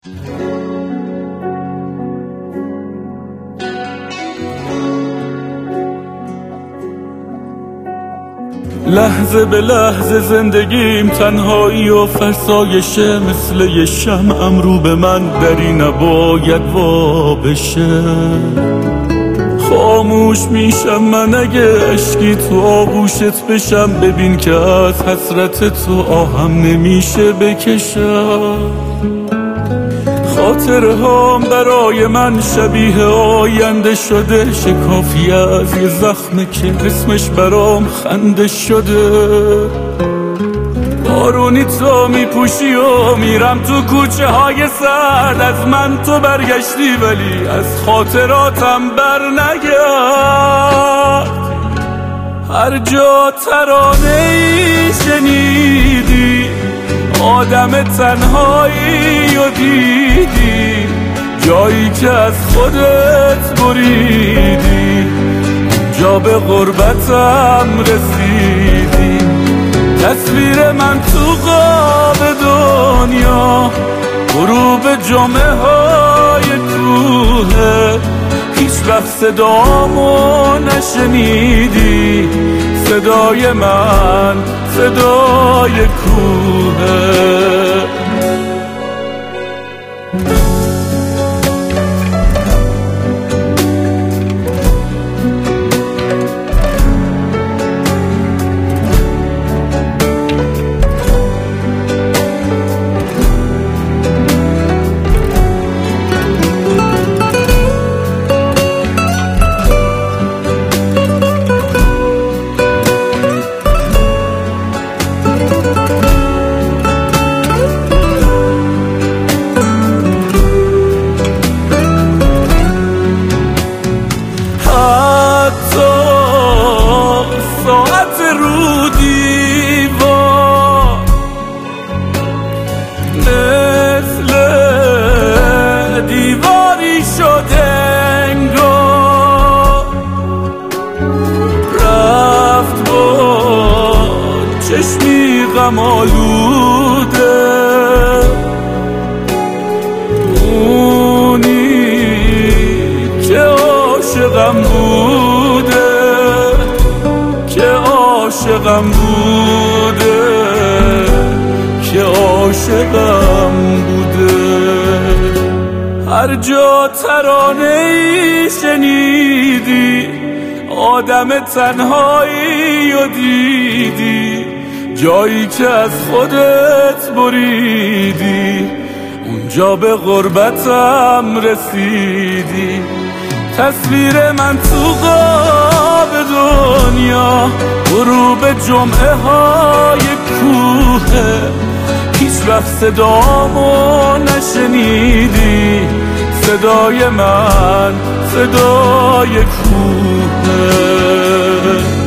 لحظه به لحظه زندگیم تنهایی و فرسایشه، مثل یه شمعم رو به من دری نباید وا بشه. خاموش میشم من اگه اشکی تو آغوشت بشم، ببین که از حسرت تو آهم نمیشه بکشم. خاطرهام برای من شبیه آینده شده، شکافی از یه زخمه که اسمش برام خنده شده. بارونی تو میپوشی و میرم تو کوچه های سرد، از من تو برگشتی ولی از خاطراتم بر نگرد. هر جا ترانه‌ای شنیدی، آدم تنهایی و دیدی، جایی که از خودت بریدی، جا به غربتم رسیدی. تصویر من تو قاب دنیا، غروب جمعه های کوه، هیچ وقت صدامو نشنیدی، صدای من صدای کوه. دیواری شده انگار، رفت با چشمی غم آلوده. اونی که عاشقم بوده، که عاشقم بوده، که عاشقم بوده. هر جا ترانه‌ای شنیدی، آدم تنهایی و دیدی، جایی که از خودت بریدی، اونجا به غربتم رسیدی. تصویر من تو قاب دنیا، غروب جمعه های کوه، هیچ وقت صدامو نشنیدی، صدای من صدای کوه.